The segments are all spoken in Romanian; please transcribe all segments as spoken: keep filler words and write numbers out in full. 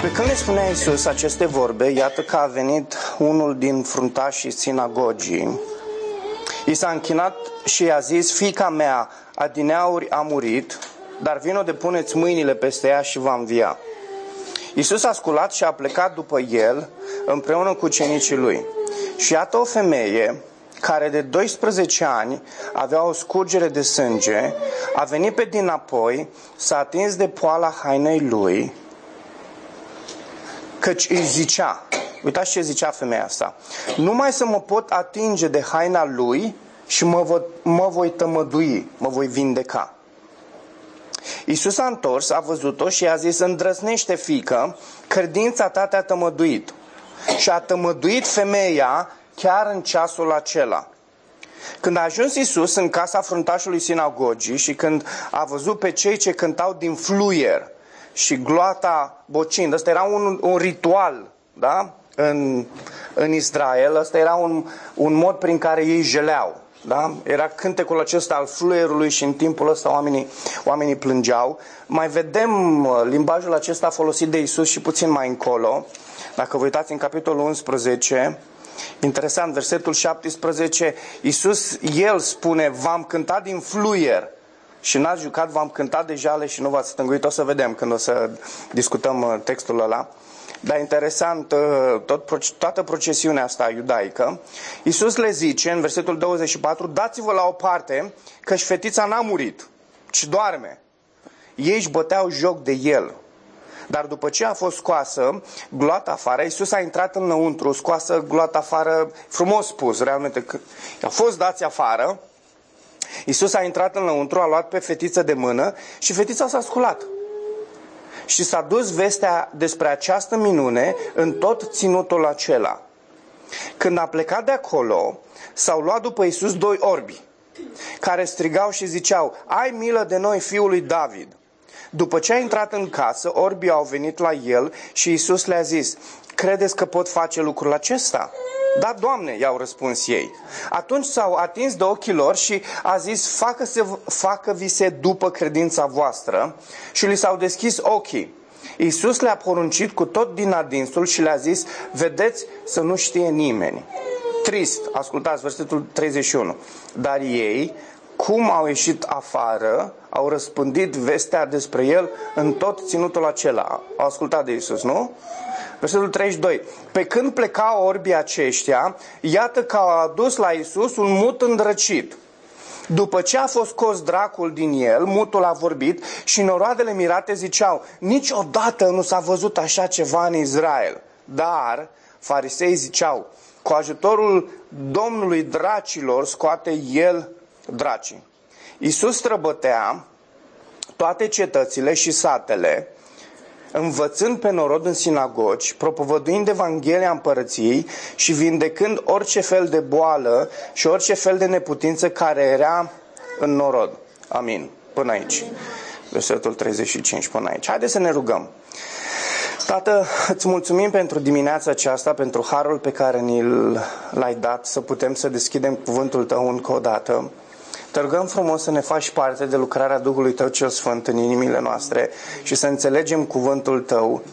Pe când le spunea Iisus aceste vorbe, iată că a venit unul din fruntașii sinagogii. I s-a închinat și i-a zis: fiica mea adineauri a murit, dar vino depuneți mâinile peste ea și va învia. Iisus a sculat și a plecat după el împreună cu ucenicii lui. Și iată o femeie care de doisprezece ani avea o scurgere de sânge, a venit pe dinapoi, s-a atins de poala hainei lui, căci îi zicea, uitați ce zicea femeia asta: numai să mă pot atinge de haina lui și mă voi, mă voi tămădui, mă voi vindeca. Iisus a întors, a văzut-o și i-a zis: îndrăznește, fiică, credința ta te-a tămăduit. Și a tămăduit femeia chiar în ceasul acela. Când a ajuns Iisus în casa fruntașului sinagogii și când a văzut pe cei ce cântau din fluier și gloata bocind, ăsta era un, un ritual, da? în, în Israel, ăsta era un, un mod prin care ei jeleau. Da? Era cântecul acesta al fluierului și în timpul ăsta oamenii, oamenii plângeau. Mai vedem limbajul acesta folosit de Iisus și puțin mai încolo. Dacă vă uitați în capitolul unsprezece, interesant, versetul șaptesprezece, Iisus, El spune: v-am cântat din fluier și n-ați jucat, v-am cântat de jale și nu v-ați stânguit. O să vedem când o să discutăm textul ăla. Dar interesant, tot, toată procesiunea asta iudaică, Iisus le zice în versetul douăzeci și patru: dați-vă la o parte, căci fetița n-a murit, ci doarme. Ei își băteau joc de el. Dar după ce a fost scoasă gloata afară, Iisus a intrat înăuntru, scoasă gloata afară, frumos spus, realmente, că a fost dați afară. Iisus a intrat înăuntru, a luat pe fetiță de mână și fetița s-a sculat. Și s-a dus vestea despre această minune în tot ținutul acela. Când a plecat de acolo, s-au luat după Iisus doi orbi, care strigau și ziceau: ai milă de noi, fiul lui David. După ce a intrat în casă, orbii au venit la el și Iisus le-a zis: credeți că pot face lucrul acesta? Da, Doamne, i-au răspuns ei. Atunci s-au atins de ochii lor și a zis: facă-se, facă-vi se după credința voastră, și li s-au deschis ochii. Iisus le-a poruncit cu tot din adinsul și le-a zis: vedeți să nu știe nimeni. Trist, ascultați versetul treizeci și unu. Dar ei, cum au ieșit afară, au răspândit vestea despre el în tot ținutul acela. Au ascultat de Iisus, nu? Versetul treizeci și doi. Pe când plecau orbii aceștia, iată că au adus la Iisus un mut îndrăcit. După ce a fost scos dracul din el, mutul a vorbit și noroadele mirate ziceau: niciodată nu s-a văzut așa ceva în Israel. Dar farisei ziceau: cu ajutorul Domnului dracilor scoate el dracii. Iisus străbătea toate cetățile și satele, învățând pe norod în sinagogi, propovăduind Evanghelia Împărăției și vindecând orice fel de boală și orice fel de neputință care era în norod. Amin. Până aici. Versetul treizeci și cinci până aici. Haideți să ne rugăm. Tată, îți mulțumim pentru dimineața aceasta, pentru harul pe care ni l-ai dat, să putem să deschidem cuvântul Tău încă o dată. Te rugăm frumos să ne faci parte de lucrarea Duhului Tău cel Sfânt în inimile noastre și să înțelegem cuvântul Tău.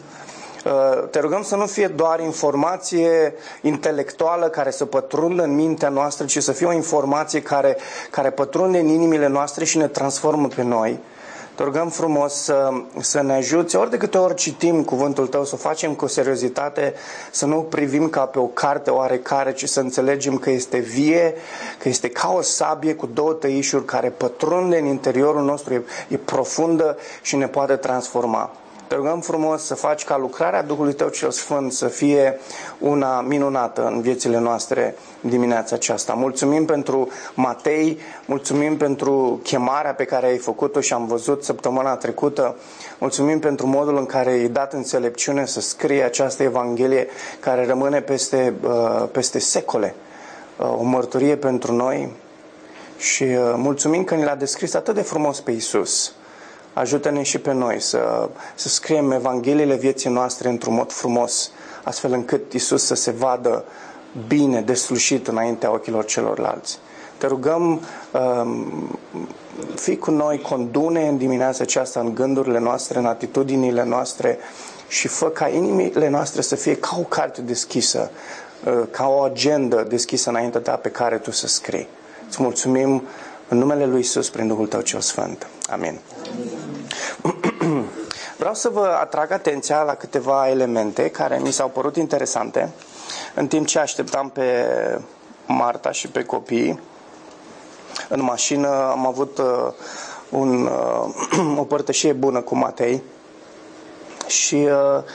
Te rugăm să nu fie doar informație intelectuală care să pătrundă în mintea noastră, ci să fie o informație care, care pătrunde în inimile noastre și ne transformă pe noi. Te rugăm frumos să, să ne ajuți, ori de câte ori citim cuvântul Tău, să o facem cu seriozitate, să nu o privim ca pe o carte oarecare, ci să înțelegem că este vie, că este ca o sabie cu două tăișuri care pătrunde în interiorul nostru, e, e profundă și ne poate transforma. Te rugăm frumos să faci ca lucrarea Duhului Tău cel Sfânt să fie una minunată în viețile noastre dimineața aceasta. Mulțumim pentru Matei, mulțumim pentru chemarea pe care ai făcut-o și am văzut săptămâna trecută. Mulțumim pentru modul în care ai dat înțelepciune să scrie această Evanghelie care rămâne peste, peste secole. O mărturie pentru noi și mulțumim că ne l-a descris atât de frumos pe Iisus. Ajută-ne și pe noi să, să scriem Evangheliile vieții noastre într-un mod frumos, astfel încât Iisus să se vadă bine, deslușit înaintea ochilor celorlalți. Te rugăm, um, fii cu noi, condu-ne în dimineața aceasta în gândurile noastre, în atitudinile noastre și fă ca inimile noastre să fie ca o carte deschisă, ca o agendă deschisă înaintea ta pe care tu să scrii. Îți mulțumim în numele lui Iisus prin Duhul tău cel Sfânt. Amin. Vreau să vă atrag atenția la câteva elemente care mi s-au părut interesante în timp ce așteptam pe Marta și pe copii. În mașină am avut uh, un, uh, o părtășie bună cu Matei și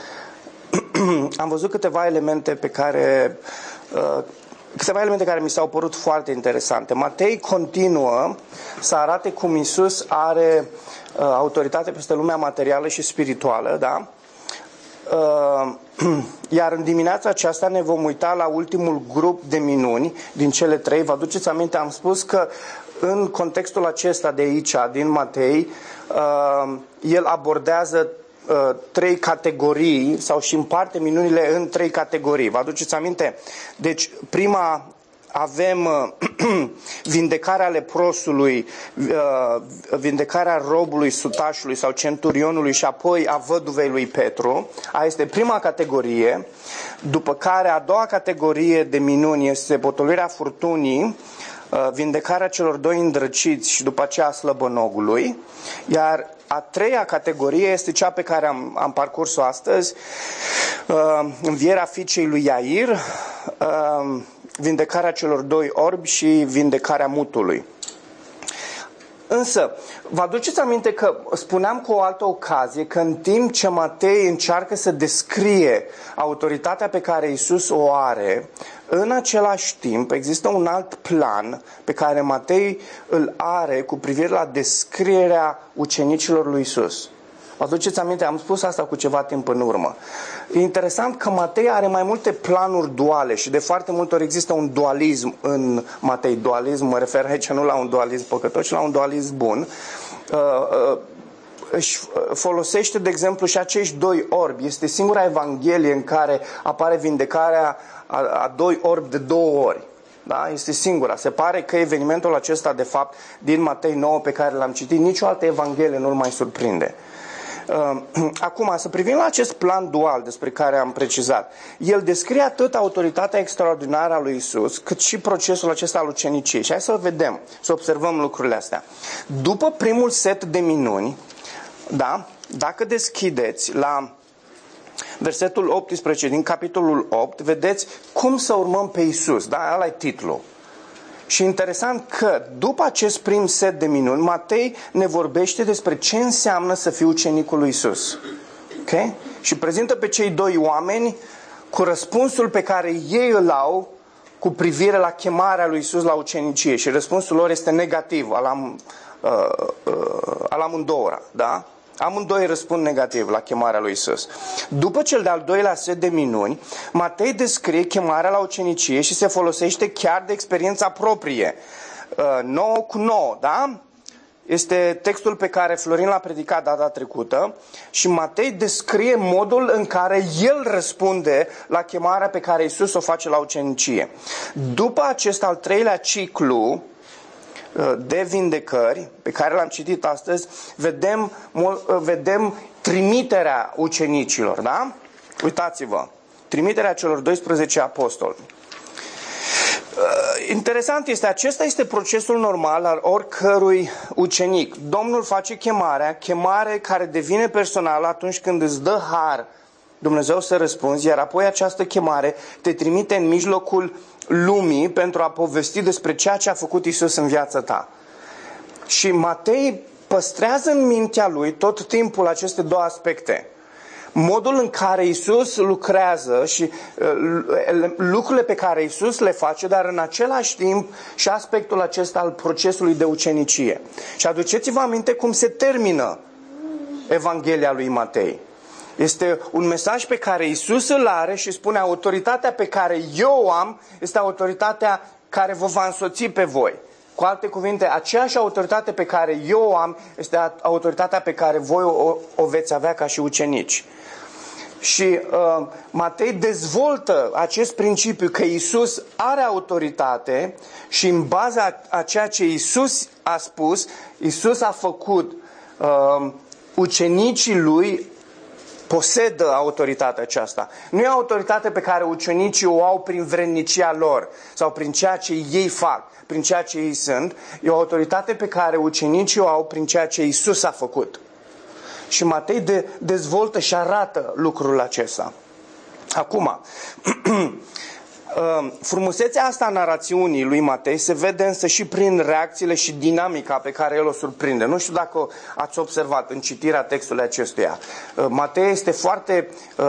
uh, am văzut câteva elemente pe care uh, câteva elemente care mi s-au părut foarte interesante. Matei continuă să arate cum Iisus are uh, autoritate peste lumea materială și spirituală, da? Uh, iar în dimineața aceasta ne vom uita la ultimul grup de minuni din cele trei. Vă aduceți aminte, am spus că în contextul acesta de aici, din Matei, uh, el abordează uh, trei categorii sau și împarte minunile în trei categorii. Vă aduceți aminte? Deci prima avem uh, vindecarea leprosului, uh, vindecarea robului, sutașului sau centurionului și apoi a văduvei lui Petru. Aia este prima categorie. După care a doua categorie de minuni este potolirea furtunii, uh, vindecarea celor doi îndrăciți și după aceea a slăbănogului. Iar a treia categorie este cea pe care am, am parcurs-o astăzi, uh, învierea fiicei lui Iair, uh, vindecarea celor doi orbi și vindecarea mutului. Însă, vă aduceți aminte că spuneam cu o altă ocazie că în timp ce Matei încearcă să descrie autoritatea pe care Iisus o are, în același timp există un alt plan pe care Matei îl are cu privire la descrierea ucenicilor lui Iisus. Vă aduceți aminte? Am spus asta cu ceva timp în urmă. E interesant că Matei are mai multe planuri duale și de foarte multe ori există un dualism în Matei. Dualism, mă refer aici nu la un dualism păcătos, ci la un dualism bun. Uh, uh, își folosește, de exemplu, și acești doi orbi. Este singura evanghelie în care apare vindecarea a, a doi orbi de două ori. Da? Este singura. Se pare că evenimentul acesta, de fapt, din Matei nouă pe care l-am citit, nicio altă evanghelie nu-l mai surprinde. Acum, să privim la acest plan dual despre care am precizat. El descrie atât autoritatea extraordinară a lui Iisus, cât și procesul acesta al uceniciei. Și hai să vedem, să observăm lucrurile astea. După primul set de minuni, da, dacă deschideți la versetul optsprezece din capitolul opt, vedeți cum să urmăm pe Iisus. Da, ăla e titlul. Și interesant că după acest prim set de minuni, Matei ne vorbește despre ce înseamnă să fii ucenicul lui Iisus. Okay? Și prezintă pe cei doi oameni cu răspunsul pe care ei îl au cu privire la chemarea lui Iisus la ucenicie. Și răspunsul lor este negativ, al, am, uh, uh, al amândouă. Da? Amândoi răspund negativ la chemarea lui Iisus. După cel de-al doilea set de minuni, Matei descrie chemarea la ucenicie și se folosește chiar de experiența proprie. nouă cu nouă, da? Este textul pe care Florin l-a predicat data trecută și Matei descrie modul în care el răspunde la chemarea pe care Iisus o face la ucenicie. După acest al treilea ciclu de vindecări pe care l-am citit astăzi, vedem, vedem trimiterea ucenicilor, da? Uitați-vă, trimiterea celor doisprezece apostoli. Interesant este, acesta este procesul normal al oricărui ucenic. Domnul face chemarea, chemare care devine personală atunci când îți dă har Dumnezeu să răspunzi, iar apoi această chemare te trimite în mijlocul lumii pentru a povesti despre ceea ce a făcut Iisus în viața ta. Și Matei păstrează în mintea lui tot timpul aceste două aspecte. Modul în care Iisus lucrează și uh, lucrurile pe care Iisus le face, dar în același timp și aspectul acesta al procesului de ucenicie. Și aduceți-vă aminte cum se termină Evanghelia lui Matei. Este un mesaj pe care Iisus îl are și spune: autoritatea pe care eu o am este autoritatea care vă va însoți pe voi. Cu alte cuvinte, aceeași autoritate pe care eu o am este autoritatea pe care voi o, o veți avea ca și ucenici. Și uh, Matei dezvoltă acest principiu că Iisus are autoritate și în baza a ceea ce Iisus a spus, Iisus a făcut uh, ucenicii lui posedă autoritatea aceasta. Nu e autoritate pe care ucenicii o au prin vrednicia lor sau prin ceea ce ei fac, prin ceea ce ei sunt. E o autoritate pe care ucenicii o au prin ceea ce Iisus a făcut. Și Matei de, dezvoltă și arată lucrul acesta. Acum, frumusețea asta a narațiunii lui Matei se vede însă și prin reacțiile și dinamica pe care el o surprinde. Nu știu dacă ați observat în citirea textului acestuia. Matei este foarte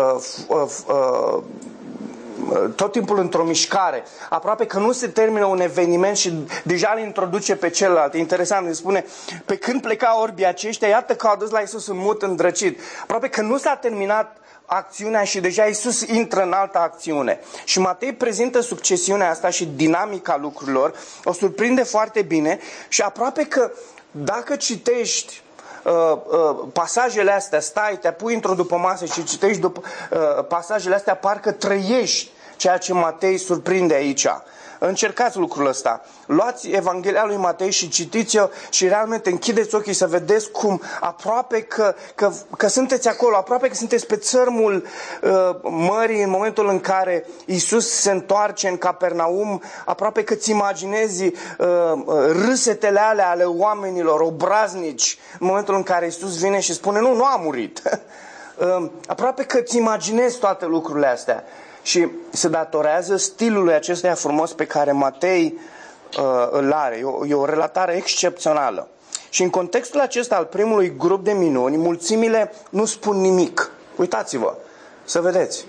tot timpul într-o mișcare. Aproape că nu se termină un eveniment și deja îl introduce pe celălalt. E interesant, îi spune, pe când pleca orbii aceștia, iată că au dus la Iisus în mut îndrăcit. Aproape că nu s-a terminat acțiunea și deja Iisus intră în altă acțiune. Și Matei prezintă succesiunea asta și dinamica lucrurilor, o surprinde foarte bine și aproape că dacă citești uh, uh, pasajele astea, stai, te pui într-o după masă și citești după, uh, pasajele astea, parcă trăiești ceea ce Matei surprinde aici. Încercați lucrul ăsta. Luați Evanghelia lui Matei și citiți-o și realmente închideți ochii să vedeți cum aproape că, că, că sunteți acolo, aproape că sunteți pe țărmul uh, mării în momentul în care Iisus se întoarce în Capernaum, aproape că îți imaginezi uh, râsetele alea ale oamenilor obraznici în momentul în care Iisus vine și spune nu, nu a murit. uh, aproape că îți imaginezi toate lucrurile astea. Și se datorează stilului acestuia frumos pe care Matei uh, îl are. E o, e o relatare excepțională. Și în contextul acesta al primului grup de minuni, mulțimile nu spun nimic. Uitați-vă, să vedeți.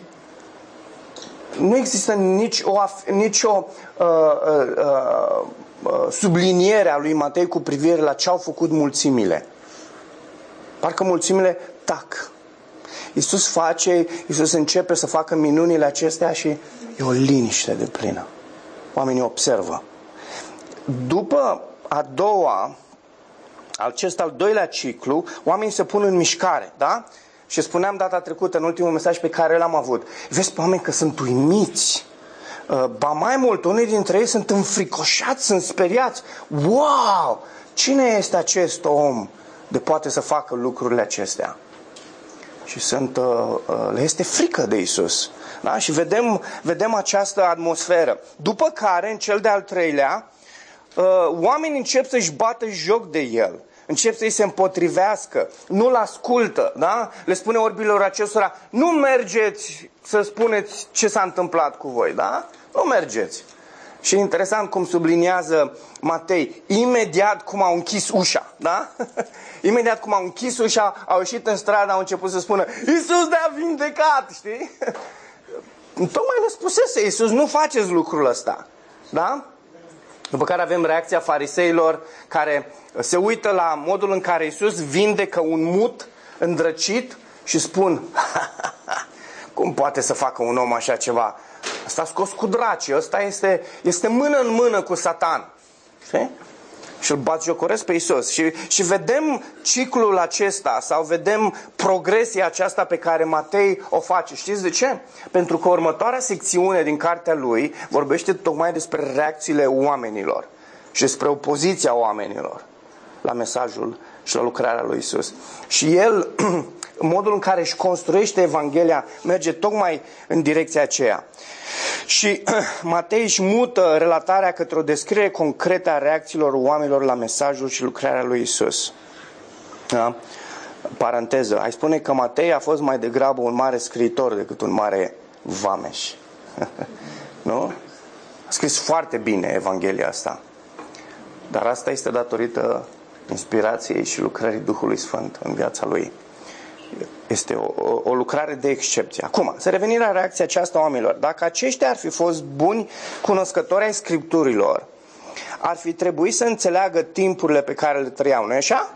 Nu există nici o, nici o uh, uh, uh, subliniere a lui Matei cu privire la ce au făcut mulțimile. Parcă mulțimile tac. Iisus face, Iisus începe să facă minunile acestea și e o liniște de plină. Oamenii observă. După a doua, acest al doilea ciclu, oamenii se pun în mișcare, da? Și spuneam data trecută, în ultimul mesaj pe care l-am avut, vezi pe oameni că sunt uimiți. Ba mai mult, unii dintre ei sunt înfricoșați, sunt speriați. Wow! Cine este acest om de poate să facă lucrurile acestea? Și sunt, le este frică de Iisus. Da? Și vedem, vedem această atmosferă. După care, în cel de-al treilea, oamenii încep să-și bată joc de el. Încep să-i se împotrivească. Nu-l ascultă. Da? Le spune orbilor acestora, nu mergeți să spuneți ce s-a întâmplat cu voi. Da? Nu mergeți. Și e interesant cum subliniază Matei, imediat cum au închis ușa, da? Imediat cum au închis ușa, au ieșit în stradă, au început să spună, Iisus ne-a vindecat, știi? Tocmai le spusese Iisus, nu faceți lucrul ăsta, da? După care avem reacția fariseilor care se uită la modul în care Iisus vindecă un mut îndrăcit și spun, cum poate să facă un om așa ceva? Ăsta a scos cu draci, ăsta este, este mână în mână cu Satan. Știi? Și îl batjocoresc pe Iisus. Și, și vedem ciclul acesta sau vedem progresia aceasta pe care Matei o face. Știți de ce? Pentru că următoarea secțiune din cartea lui vorbește tocmai despre reacțiile oamenilor și despre opoziția oamenilor la mesajul și la lucrarea lui Iisus. Și el, modul în care își construiește Evanghelia, merge tocmai în direcția aceea. Și Matei își mută relatarea către o descriere concretă a reacțiilor oamenilor la mesajul și lucrarea lui Iisus. Da? Paranteză. Ai spune că Matei a fost mai degrabă un mare scriitor decât un mare vameș. Nu? A scris foarte bine Evanghelia asta. Dar asta este datorită inspirației și lucrării Duhului Sfânt în viața lui. Este o, o, o lucrare de excepție. Acum, să revenim la reacția aceasta a oamenilor. Dacă aceștia ar fi fost buni cunoscători ai Scripturilor, ar fi trebuit să înțeleagă timpurile pe care le trăiau, nu-i așa?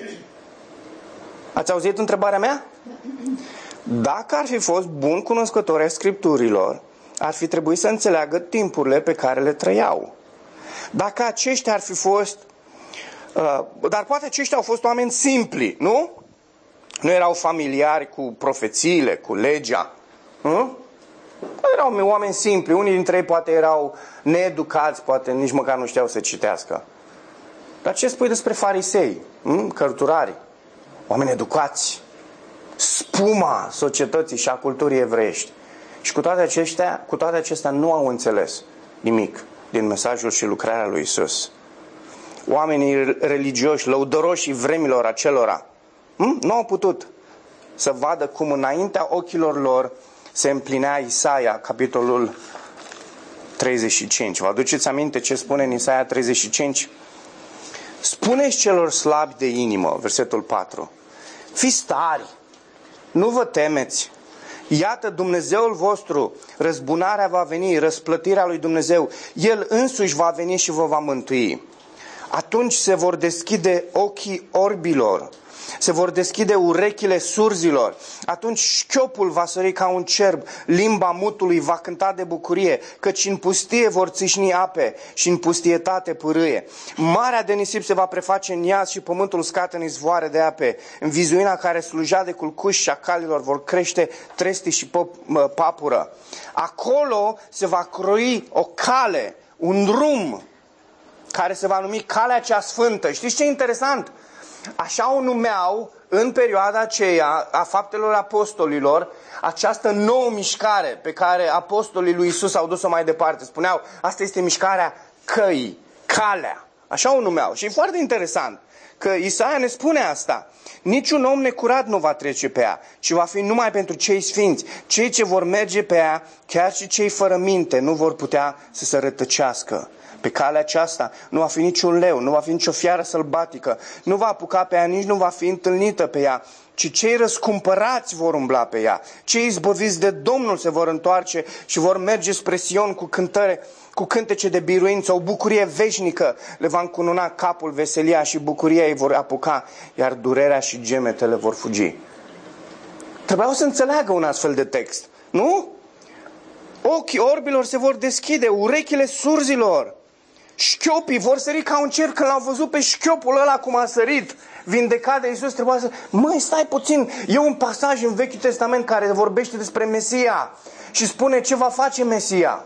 Ați auzit întrebarea mea? Dacă ar fi fost buni cunoscători ai Scripturilor, ar fi trebuit să înțeleagă timpurile pe care le trăiau. Dacă aceștia ar fi fost... Uh, dar poate aceștia au fost oameni simpli, nu? Nu erau familiari cu profețiile, cu legea. Nu? Erau oameni simpli. Unii dintre ei poate erau needucați, poate nici măcar nu știau să citească. Dar ce spui despre farisei? Cărturari? Oameni educați? spuma societății și a culturii evreiești. Și cu toate acestea, cu toate acestea nu au înțeles nimic din mesajul și lucrarea lui Isus. Oamenii religioși, lăudăroși vremilor acelora, hm? nu au putut să vadă cum înaintea ochilor lor se împlinea Isaia, capitolul treizeci și cinci. Vă aduceți aminte ce spune în Isaia treizeci și cinci? Spuneți celor slabi de inimă, versetul patru, fiți tari, nu vă temeți. Iată, Dumnezeul vostru, răzbunarea va veni, răsplătirea lui Dumnezeu. El însuși va veni și vă va mântui. Atunci se vor deschide ochii orbilor, se vor deschide urechile surzilor. Atunci șchiopul va sări ca un cerb, limba mutului va cânta de bucurie, căci în pustie vor țâșni ape și în pustietate pârâie. Marea de nisip se va preface în iaz și pământul scate în izvoare de ape. În vizuina care sluja de culcuși și a calilor vor crește trestii și papură. Acolo se va croi o cale, un drum, care se va numi Calea cea Sfântă. Știți ce e interesant? Așa o numeau în perioada aceea a Faptelor Apostolilor, această nouă mișcare pe care apostolii lui Isus au dus-o mai departe. Spuneau, asta este mișcarea căii, calea. Așa o numeau. Și e foarte interesant că Isaia ne spune asta. Niciun om necurat nu va trece pe ea, ci va fi numai pentru cei sfinți. Cei ce vor merge pe ea, chiar și cei fără minte, nu vor putea să se rătăcească. Pe calea aceasta nu va fi niciun leu, nu va fi nicio fiară sălbatică, nu va apuca pe ea, nici nu va fi întâlnită pe ea, ci cei răscumpărați vor umbla pe ea. Cei izbăviți de Domnul se vor întoarce și vor merge spre Sion cu cântare, cu cântece de biruință, o bucurie veșnică le va încununa capul, veselia și bucuria ei vor apuca, iar durerea și gemetele vor fugi. Trebuiau să înțeleagă un astfel de text, nu? Ochii orbilor se vor deschide, urechile surzilor. Șchiopii vor sări ca un cer. Când l-au văzut pe șchiopul ăla cum a sărit, vindecat de Iisus, trebuia să... Măi, stai puțin, e un pasaj în Vechiul Testament care vorbește despre Mesia și spune ce va face Mesia.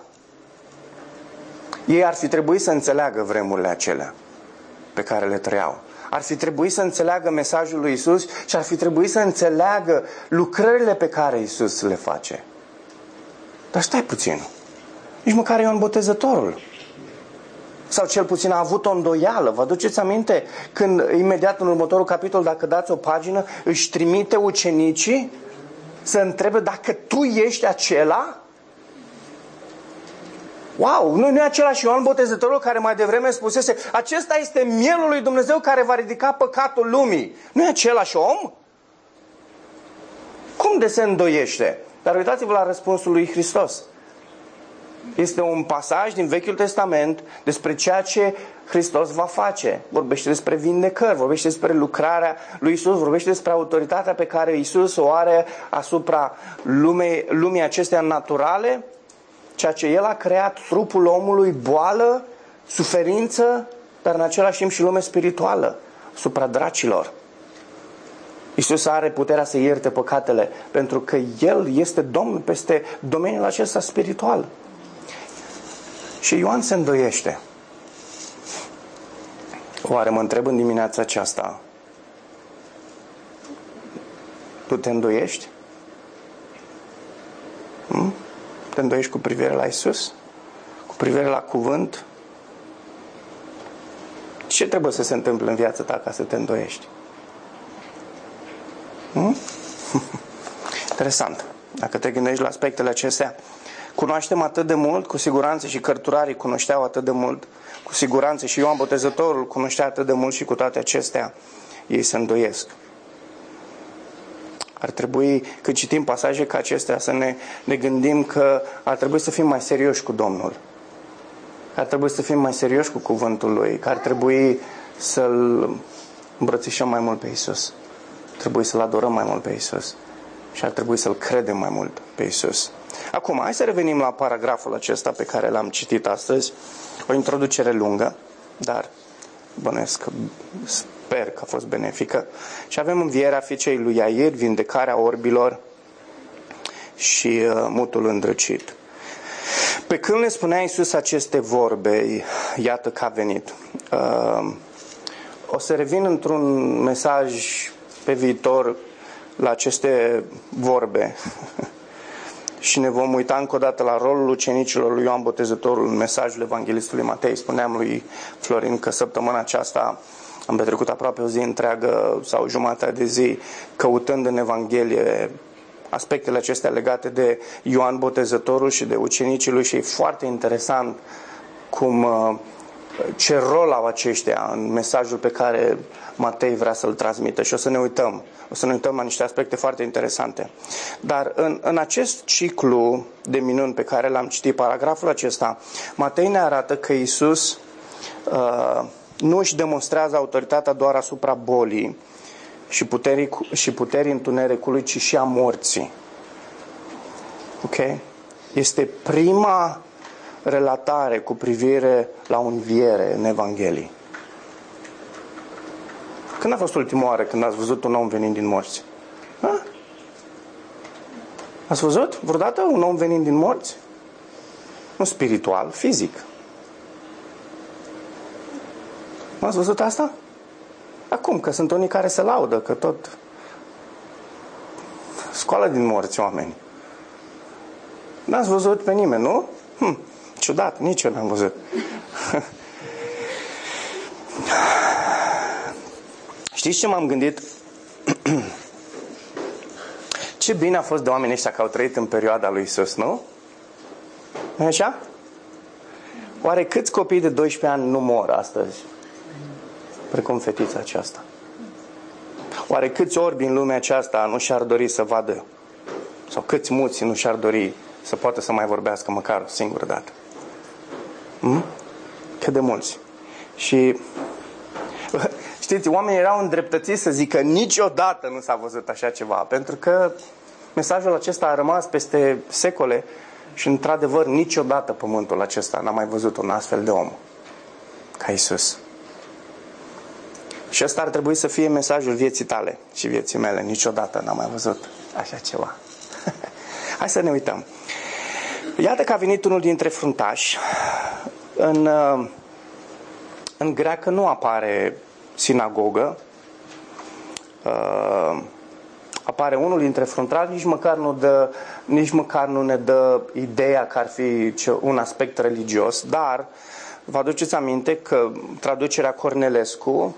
Ei ar fi trebuit să înțeleagă vremurile acelea pe care le trăiau. Ar fi trebuit să înțeleagă mesajul lui Iisus și ar fi trebuit să înțeleagă lucrările pe care Iisus le face. Dar stai puțin, nici măcar Ioan Botezătorul, sau cel puțin a avut o îndoială. Vă aduceți aminte când imediat în următorul capitol, dacă dați o pagină, își trimite ucenicii să întrebe dacă tu ești acela? Wow, nu, nu e același Ioan Botezătorul care mai devreme spusese, acesta este mielul lui Dumnezeu care va ridica păcatul lumii. Nu e același om? Cum de se îndoiește? Dar uitați-vă la răspunsul lui Hristos. Este un pasaj din Vechiul Testament despre ceea ce Hristos va face. Vorbește despre vindecări, vorbește despre lucrarea lui Isus, vorbește despre autoritatea pe care Isus o are asupra lumei, lumii acestea naturale, ceea ce El a creat, trupul omului, boală, suferință, dar în același timp și lume spirituală, asupra dracilor. Iisus are puterea să ierte păcatele, pentru că El este Domn peste domeniul acesta spiritual. Și Ioan se îndoiește. Oare mă întreb în dimineața aceasta, tu te îndoiești? Hmm? Te îndoiești cu privire la Iisus? Cu privire la cuvânt? Ce trebuie să se întâmple în viața ta ca să te îndoiești? Hmm? Interesant. Dacă te gândești la aspectele acestea, cunoaștem atât de mult, cu siguranță și cărturarii cunoșteau atât de mult, cu siguranță și Ioan Botezătorul cunoștea atât de mult și cu toate acestea ei se îndoiesc. Ar trebui, când citim pasaje ca acestea, să ne, ne gândim că ar trebui să fim mai serioși cu Domnul. Că ar trebui să fim mai serioși cu cuvântul Lui. Că ar trebui să-L îmbrățișăm mai mult pe Iisus. Trebuie să-L adorăm mai mult pe Iisus. Și ar trebui să-L credem mai mult pe Iisus. Acum, hai să revenim la paragraful acesta pe care l-am citit astăzi. O introducere lungă, dar bănuiesc, sper că a fost benefică. Și avem învierea fiicei lui Iair, vindecarea orbilor și uh, mutul îndrăcit. Pe când le spunea Iisus aceste vorbe, iată că a venit. Uh, o să revin într-un mesaj pe viitor la aceste vorbe și ne vom uita încă o dată la rolul ucenicilor lui Ioan Botezătorul în mesajul evanghelistului Matei. Spuneam lui Florin că săptămâna aceasta am petrecut aproape o zi întreagă sau jumătate de zi căutând în Evanghelie aspectele acestea legate de Ioan Botezătorul și de ucenicii lui și e foarte interesant cum, ce rol au aceștia în mesajul pe care Matei vrea să-l transmită și o să ne uităm. O să ne uităm la niște aspecte foarte interesante. Dar în, în acest ciclu de minuni pe care l-am citit, paragraful acesta, Matei ne arată că Iisus uh, nu își demonstrează autoritatea doar asupra bolii și puterii, și puterii întunericului, ci și a morții. Ok? Este prima relatare cu privire la o înviere în Evanghelie. Când a fost ultima oară când ați văzut un om venind din morți? Ha? Ați văzut vreodată un om venind din morți? Nu spiritual, fizic. Ați văzut asta? Acum, că sunt unii care se laudă, că tot scoală din morți oameni. N-ați văzut pe nimeni, nu? Hm, ciudat, nici eu n-am văzut. Știți ce m-am gândit? Ce bine a fost de oamenii ăștia că au trăit în perioada lui Iisus, nu? Nu așa? Oare câți copii de doisprezece ani nu mor astăzi? Precum fetița aceasta. Oare câți orbi în lumea aceasta nu și-ar dori să vadă? Sau câți muți nu și-ar dori să poată să mai vorbească măcar o singură dată? Hmm? Cât de mulți. Și știți, oamenii erau îndreptățiți să zică niciodată nu s-a văzut așa ceva, pentru că mesajul acesta a rămas peste secole și într-adevăr niciodată pământul acesta n-a mai văzut un astfel de om ca Iisus. Și ăsta ar trebui să fie mesajul vieții tale și vieții mele. Niciodată n-am mai văzut așa ceva. Hai să ne uităm. Iată că a venit unul dintre fruntași. În, în greacă nu apare sinagogă. Uh, apare unul dintre fruntași, nici măcar nu dă, nici măcar nu ne dă ideea că ar fi un aspect religios, dar vă aduceți aminte că traducerea Cornelescu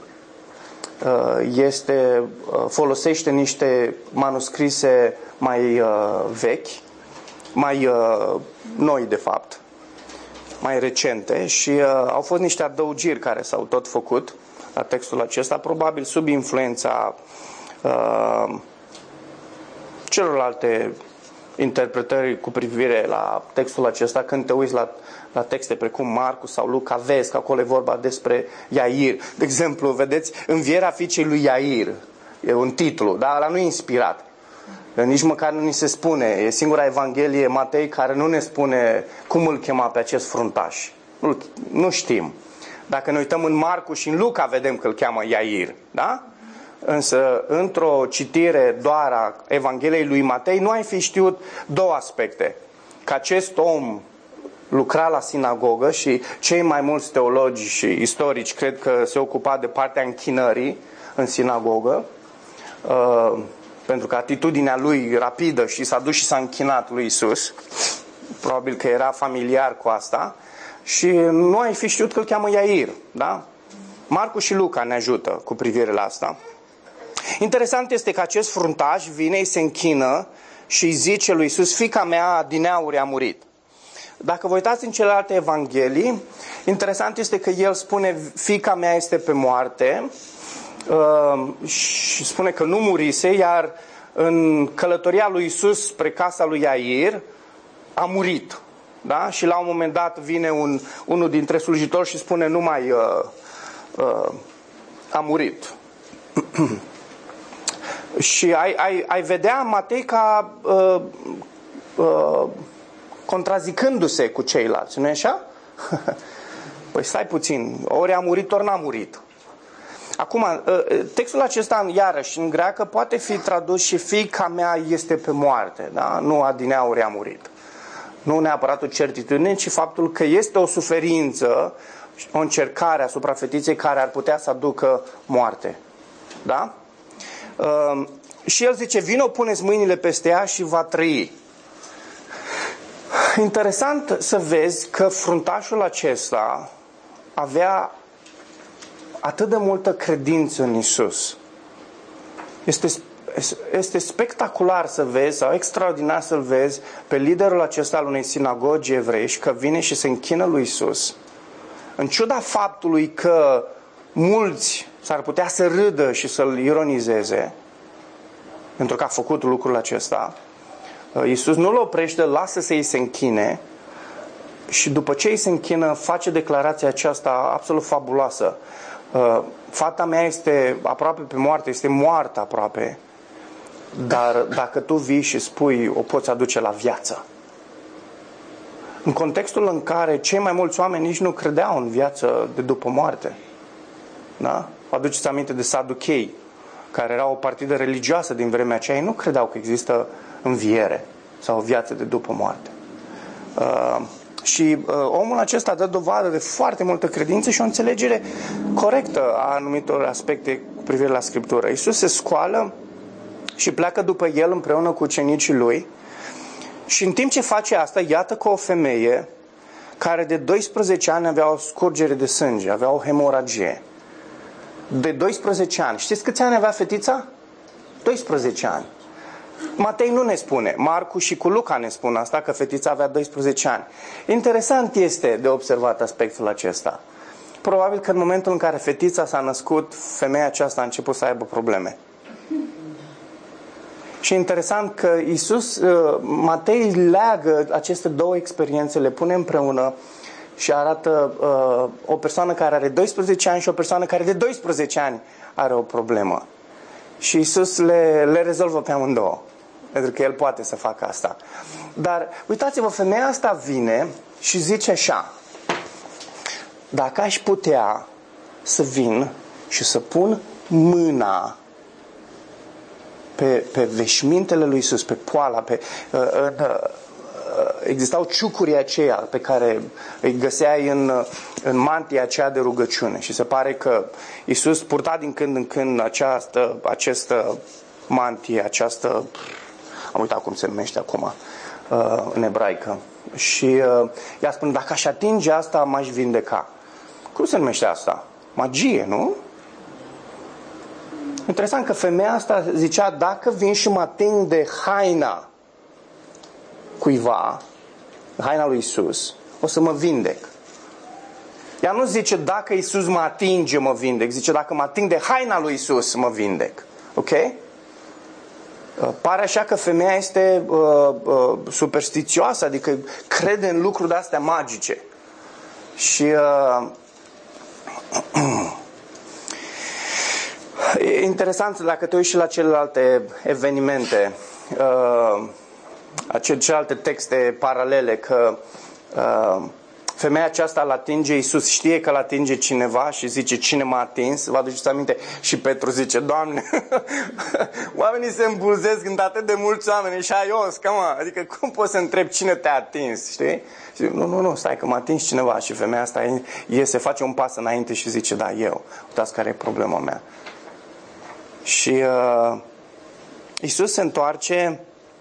este, folosește niște manuscrise mai vechi, mai noi de fapt, mai recente și au fost niște adăugiri care s-au tot făcut la textul acesta, probabil sub influența uh, celorlalte interpretări cu privire la textul acesta. Când te uiți la, la texte precum Marcu sau Luca, vezi că acolo e vorba despre Iair. De exemplu, vedeți, învierea fiicei lui Iair. E un titlu, dar ăla nu e inspirat. Nici măcar nu ni se spune. E singura Evanghelie, Matei, care nu ne spune cum îl chema pe acest fruntaș. Nu, nu știm. Dacă ne uităm în Marcu și în Luca, vedem că îl cheamă Iair. Da? Însă, într-o citire doar a Evangheliei lui Matei, nu ai fi știut două aspecte. Că acest om lucra la sinagogă și cei mai mulți teologi și istorici cred că se ocupa de partea închinării în sinagogă, uh, pentru că atitudinea lui rapidă și s-a dus și s-a închinat lui Iisus, probabil că era familiar cu asta, și nu ai fi știut că îl cheamă Iair. Da? Marcu și Luca ne ajută cu privire la asta. Interesant este că acest fruntaș vine, îi se închină și îi zice lui Iisus: fiica mea adineauri a murit. Dacă vă uitați în celelalte evanghelii, interesant este că el spune fiica mea este pe moarte uh, și spune că nu murise, iar în călătoria lui Iisus spre casa lui Iair a murit. Da? Și la un moment dat vine un, unul dintre slujitori și spune nu mai uh, uh, a murit. Și ai, ai, ai vedea Matei ca uh, uh, contrazicându-se cu ceilalți, nu-i așa? Păi stai puțin, ori a murit, ori n-a murit. Acum, uh, textul acesta, iarăși, în greacă, poate fi tradus și fiica mea este pe moarte, da? Nu adineauri a murit. Nu neapărat o certitudine, ci faptul că este o suferință, o încercare asupra fetiței care ar putea să aducă moarte. Da? și el zice, vino, puneți mâinile peste ea și va trăi. Interesant să vezi că fruntașul acesta avea atât de multă credință în Iisus. Este, este spectacular să vezi, sau extraordinar să-l vezi pe liderul acesta al unei sinagogi evreiești, că vine și se închină lui Iisus. În ciuda faptului că mulți s-ar putea să râdă și să-l ironizeze, pentru că a făcut lucrul acesta, Iisus nu-l oprește, lasă să îi se închine și după ce îi se închină face declarația aceasta absolut fabuloasă. Fata mea este aproape pe moarte, este moartă aproape, dar dacă tu vii și spui, o poți aduce la viață. În contextul în care cei mai mulți oameni nici nu credeau în viață de după moarte. Da? Vă aduceți aminte de Saduchei, care era o partidă religioasă din vremea aceea, ei nu credeau că există înviere sau o viață de după moarte. Uh, și uh, omul acesta dă dovadă de foarte multă credință și o înțelegere corectă a anumitor aspecte cu privire la Scriptură. Iisus se scoală și pleacă după el împreună cu ucenicii lui și în timp ce face asta, iată că o femeie care de doisprezece ani avea o scurgere de sânge, avea o hemoragie. De doisprezece ani. Știți câți ani avea fetița? doisprezece ani. Matei nu ne spune. Marcu și cu Luca ne spun asta, că fetița avea doisprezece ani. Interesant este de observat aspectul acesta. Probabil că în momentul în care fetița s-a născut, femeia aceasta a început să aibă probleme. Și interesant că Iisus, Matei leagă aceste două experiențe, le pune împreună și arată uh, o persoană care are doisprezece ani și o persoană care de doisprezece ani are o problemă. Și Iisus le, le rezolvă pe amândouă. Pentru că El poate să facă asta. Dar uitați-vă, femeia asta vine și zice așa: dacă aș putea să vin și să pun mâna pe, pe veșmintele lui Iisus, pe poala, pe... Uh, uh, existau ciucurii aceia pe care îi găseai în, în mantia aceea de rugăciune și se pare că Iisus purta din când în când această, această mantie, această, am uitat cum se numește acum în ebraică, și ea spune, dacă aș atinge asta m-aș vindeca. Cum se numește asta? Magie, nu? Interesant că femeia asta zicea, dacă vin și mă ating de haina cuiva, haina lui Iisus, o să mă vindec. Ea nu zice, dacă Iisus mă atinge, mă vindec. Zice, dacă mă ating de haina lui Iisus, mă vindec. Ok? Pare așa că femeia este uh, uh, superstițioasă, adică crede în lucruri de-astea magice. Și uh, e interesant, dacă te uiți și la celelalte evenimente, uh, celelalte texte paralele, că uh, femeia aceasta îl atinge, Iisus știe că îl atinge cineva și zice, cine m-a atins? Vă aduceți aminte? Și Petru zice, Doamne, oamenii se îmbulzesc când atât de mulți oameni și aios, mă, adică cum poți să întrebi cine te-a atins, știi? Și nu, nu, nu, stai că m-a atins cineva. Și femeia asta iese, face un pas înainte și zice, da, eu, uitați care e problema mea. Și uh, Iisus se întoarce,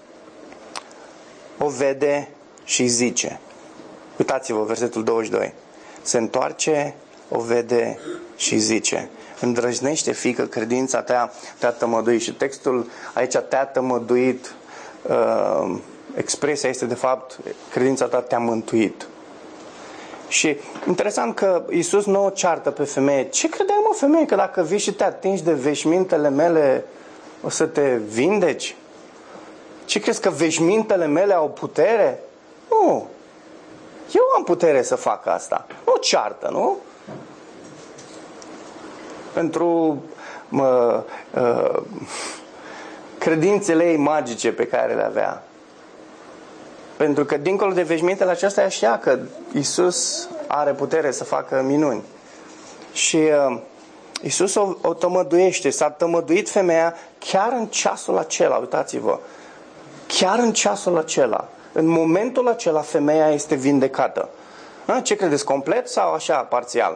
o vede și zice, uitați-vă versetul douăzeci și doi, se întoarce, o vede și zice, îndrăznește, fiică, credința ta te-a tămăduit. Și textul aici, te-a tămăduit, uh, expresia este de fapt, credința ta te-a mântuit. Și interesant că Iisus nu o ceartă pe femeie. Ce credeai, mă, femeie, că dacă vii și te atingi de veșmintele mele o să te vindeci? Ce crezi, că veșmintele mele au putere? Nu. Eu am putere să fac asta. Nu ceartă, nu? Pentru mă, uh, credințele ei magice pe care le avea. Pentru că dincolo de veșmintele acestea știa că Iisus are putere să facă minuni. Și uh, Iisus o, o tămăduiește. S-a tămăduit femeia chiar în ceasul acela, uitați-vă. Chiar în ceasul acela. În momentul acela femeia este vindecată. A, ce credeți, complet sau așa, parțial?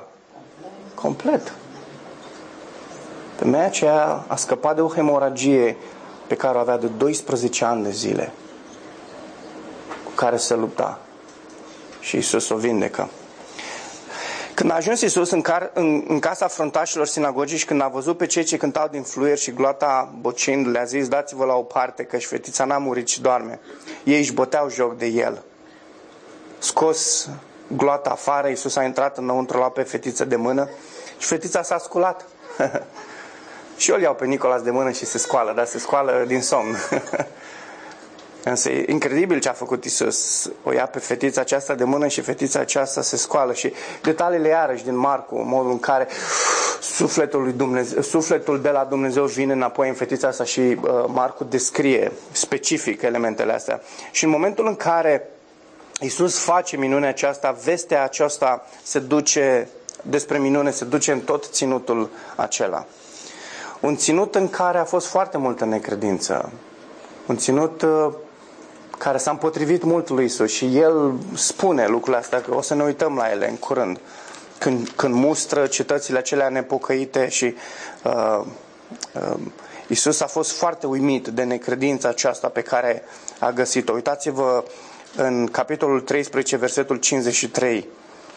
Complet. Femeia aceea a scăpat de o hemoragie pe care o avea de doisprezece ani de zile, cu care se lupta. Și Iisus o vindecă. Când a ajuns Iisus în, car, în, în casa fruntașilor sinagogii și când a văzut pe cei ce cântau din fluier și gloata bocind, le-a zis: dați-vă la o parte, căci fetița n-a murit, ci doarme. Ei își băteau joc de el. Scos gloata afară, Iisus a intrat înăuntru, l-a pe fetiță de mână și fetița s-a sculat. Și eu îl iau pe Nicolas de mână și se scoală, dar se scoală din somn. Însă e incredibil ce a făcut Iisus. O ia pe fetița aceasta de mână și fetița aceasta se scoală. Și detaliile iarăși din Marcu, modul în care sufletul, lui Dumnezeu, sufletul de la Dumnezeu vine înapoi în fetița asta și uh, Marcu descrie specific elementele astea. Și în momentul în care Iisus face minunea aceasta, vestea aceasta se duce, despre minune se duce în tot ținutul acela. Un ținut în care a fost foarte multă necredință. Un ținut uh, care s-a împotrivit mult lui Iisus și El spune lucrurile astea, că o să ne uităm la ele în curând. Când, când mustră cetățile acelea nepocăite și uh, uh, Iisus a fost foarte uimit de necredința aceasta pe care a găsit-o. Uitați-vă în capitolul treisprezece, versetul cincizeci și trei.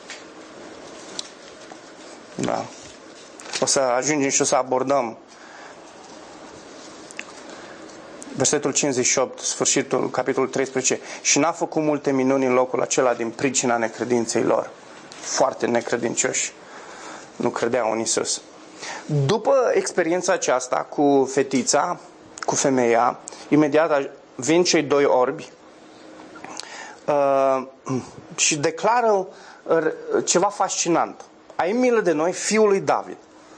Da. O să ajungem și o să abordăm versetul cincizeci și opt, sfârșitul, capitolul treisprezece. Și n-a făcut multe minuni în locul acela din pricina necredinței lor. Foarte necredincioși. Nu credeau în Iisus. După experiența aceasta cu fetița, cu femeia, imediat vin cei doi orbi uh, și declară uh, ceva fascinant. Ai milă de noi, fiul lui David.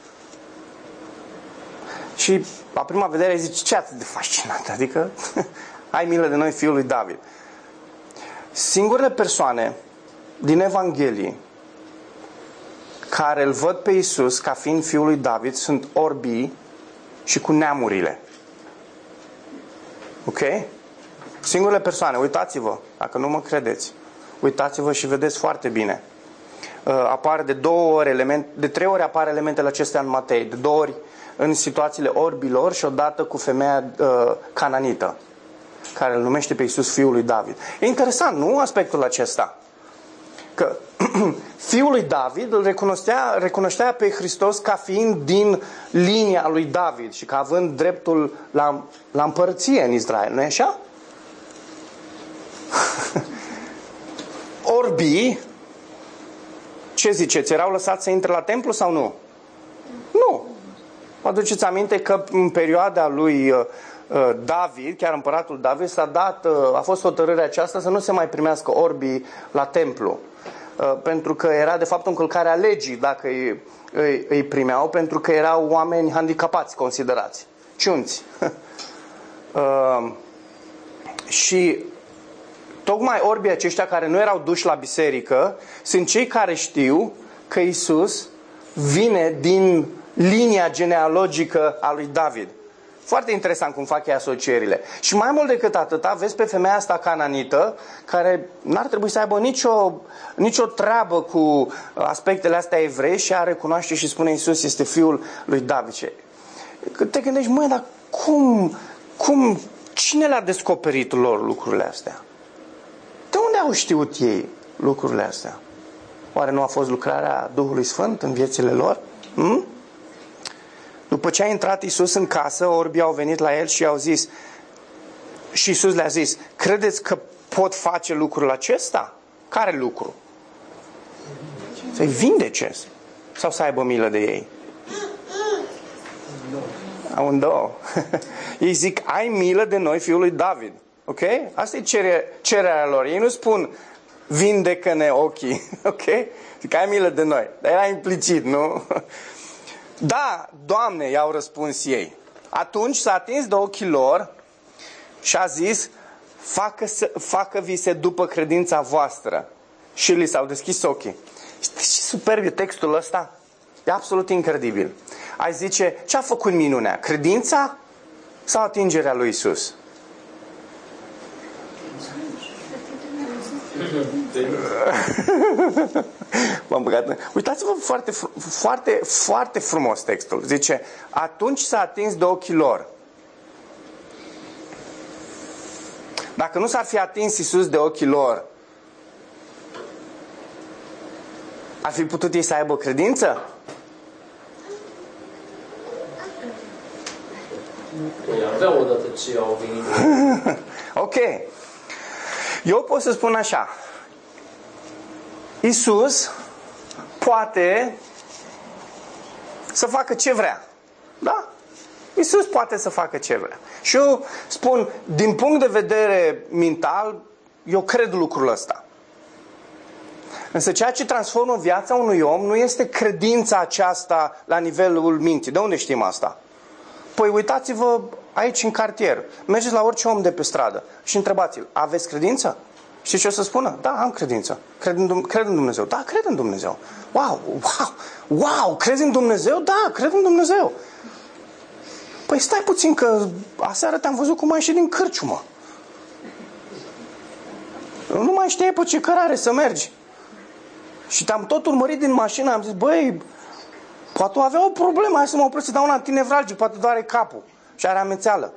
Și la prima vedere zici, ce atât de fascinant? Adică, ai milă de noi, fiul lui David. Singurele persoane din Evanghelie care îl văd pe Iisus ca fiind fiul lui David sunt orbii și cu neamurile. Ok? Singurele persoane, uitați-vă, dacă nu mă credeți, uitați-vă și vedeți foarte bine. Uh, apare de două ori element, de trei ori apar elementele acestea în Matei, de două ori în situațiile orbilor și odată cu femeia uh, cananită, care îl numește pe Iisus fiul lui David. E interesant, nu, aspectul acesta? Că fiul lui David îl recunoștea, recunoștea pe Hristos ca fiind din linia lui David și ca având dreptul la, la împărăție în Israel, nu-i așa? Orbii, ce ziceți, erau lăsați să intre la templu sau nu? Nu. Vă aduceți aminte că în perioada lui David, chiar împăratul David, s-a dat, a fost hotărârea aceasta să nu se mai primească orbii la templu. Pentru că era de fapt o încălcare a legii dacă îi, îi, îi primeau, pentru că erau oameni handicapați considerați, ciunți. uh, și tocmai orbii aceștia care nu erau duși la biserică sunt cei care știu că Iisus vine din linia genealogică a lui David. Foarte interesant cum fac ei asocierile. Și mai mult decât atât, vezi pe femeia asta cananită, care n-ar trebui să aibă nicio, nicio treabă cu aspectele astea evrei și a recunoaște și spune Iisus este fiul lui David. Că te gândești, măi, dar cum, cum, cine le-a descoperit lor lucrurile astea? De unde au știut ei lucrurile astea? Oare nu a fost lucrarea Duhului Sfânt în viețile lor? Hm? După ce a intrat Iisus în casă, orbii au venit la el și i-au zis, și Iisus le-a zis, credeți că pot face lucrul acesta? Care lucru? Să-i vindece sau să aibă milă de ei? Amândouă. Ei zic, ai milă de noi, fiul lui David. Ok? Asta e cere, cererea lor. Ei nu spun, vindecă-ne ochii. Ok? Zic, ai milă de noi. Dar era implicit, nu? Da, Doamne, i-au răspuns ei. Atunci s-a atins de ochii lor și a zis, facă-se, facă-vi se după credința voastră. Și li s-au deschis ochii. Știți ce superb e textul ăsta? E absolut incredibil. Ai zice, ce a făcut minunea? Credința sau atingerea lui Iisus? M-am băgat. Uitați-vă foarte, foarte, foarte frumos textul. Zice, atunci s-a atins de ochii lor. Dacă nu s-ar fi atins Iisus de ochii lor, ar fi putut ei să aibă credință? Ei aveau odată ce au venit. Ok. Eu pot să spun așa. Iisus poate să facă ce vrea. Da? Iisus poate să facă ce vrea. Și eu spun, din punct de vedere mental, eu cred lucrul ăsta. Însă ceea ce transformă viața unui om nu este credința aceasta la nivelul minții. De unde știm asta? Păi uitați-vă aici în cartier. Mergeți la orice om de pe stradă și întrebați-l, aveți credință? Știți ce o să spună? Da, am credință. Cred în, cred în Dumnezeu. Da, cred în Dumnezeu. Wow, wow, wow, crezi în Dumnezeu? Da, cred în Dumnezeu. Păi stai puțin că aseară te-am văzut cum ai ieșit din cârciumă. Nu mai știai pe ce cărare să mergi. Și te-am tot urmărit din mașină, am zis, băi, poate o avea o problemă, hai să mă opresc să dau un antinevralgic, poate doare capul și are amețeală.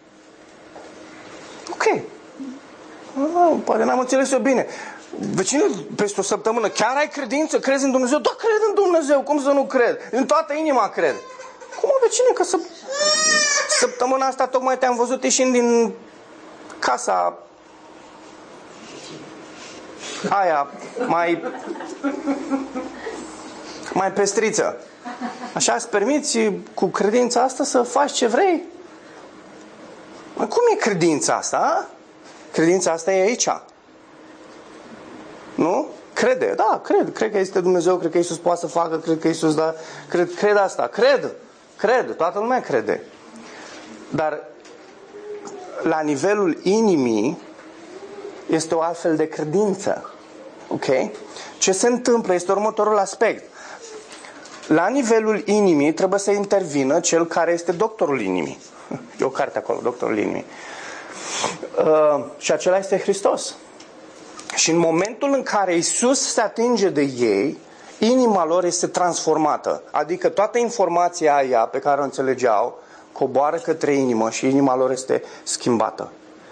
Ok. Ah, poate n-am înțeles eu bine. Vecine, peste o săptămână, chiar ai credință? Crezi în Dumnezeu? Da, cred în Dumnezeu, cum să nu cred? În toată inima cred. Cum, vecine, că să... săptămâna asta tocmai te-am văzut ieșind din casa aia mai mai pestriță. Așa îți permiți cu credința asta să faci ce vrei? Cum e credința asta? A? Credința asta e aici. Nu? Crede. Da, cred. Cred că este Dumnezeu, cred că Iisus poate să facă, cred că Iisus da, cred, cred asta. Cred. Cred. Toată lumea crede. Dar la nivelul inimii este o altfel de credință. Ok? Ce se întâmplă este următorul aspect. La nivelul inimii trebuie să intervină cel care este doctorul inimii. E o carte acolo, doctorul inimii. Uh, și acela este Hristos. Și în momentul în care Iisus se atinge de ei, inima lor este transformată. Adică toată informația aia pe care o înțelegeau coboară către inimă și inima lor este schimbată.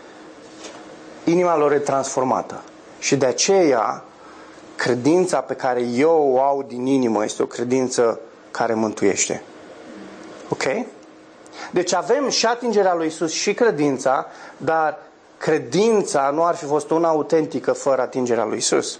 Inima lor e transformată. Și de aceea, credința pe care eu o au din inimă este o credință care mântuiește. Ok? Deci avem și atingerea lui Iisus și credința, dar credința nu ar fi fost una autentică fără atingerea lui Iisus.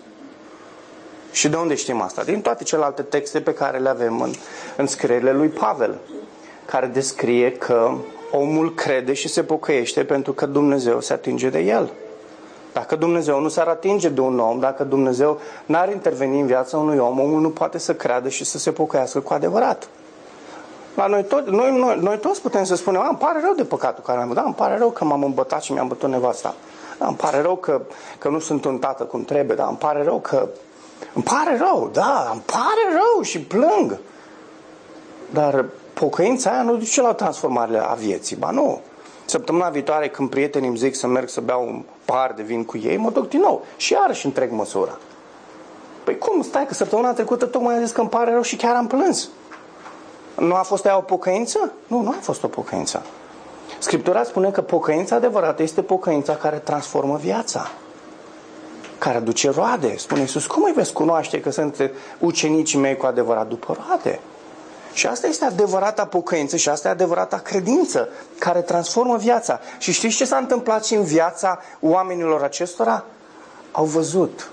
Și de unde știm asta? Din toate celelalte texte pe care le avem în, în scrierile lui Pavel, care descrie că omul crede și se pocăiește pentru că Dumnezeu se atinge de el. Dacă Dumnezeu nu s-ar atinge de un om, dacă Dumnezeu n-ar interveni în viața unui om, omul nu poate să creadă și să se pocăiască cu adevărat. La noi, tot, noi, noi, noi toți putem să spunem, a, îmi pare rău de păcatul care am făcut, da, îmi pare rău că m-am îmbătat și mi-am bătut nevasta, da, îmi pare rău că, că nu sunt un tată cum trebuie, da, îmi pare rău că, îmi pare rău, da, îmi pare rău și plâng. Dar pocăința aia nu duce la o transformare a vieții, ba nu. Săptămâna viitoare, când prietenii îmi zic să merg să beau un pahar de vin cu ei, mă duc din nou și iarăși întreg măsura. Păi cum, stai că săptămâna trecută tocmai am zis că îmi pare rău și chiar am plâns. Nu a fost aia o pocăință? Nu, nu a fost o pocăință. Scriptura spune că pocăința adevărată este pocăința care transformă viața, care duce roade. Spune Iisus, cum îi veți cunoaște că sunt ucenicii mei cu adevărat? După roade. Și asta este adevărata pocăință și asta e adevărata credință care transformă viața. Și știți ce s-a întâmplat și în viața oamenilor acestora? Au văzut.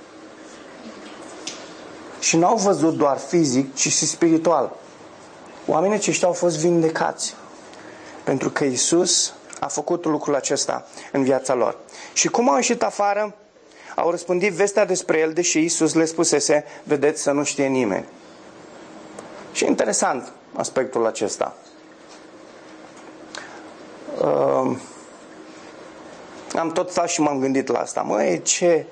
Și n-au văzut doar fizic, ci și spiritual. Oamenii aceștia au fost vindecați. Pentru că Iisus a făcut lucrul acesta în viața lor. Și cum au ieșit afară? Au răspândit vestea despre el, deși Iisus le spusese, vedeți să nu știe nimeni. Și interesant aspectul acesta. Uh, am tot stat și m-am gândit la asta. Măi, ce,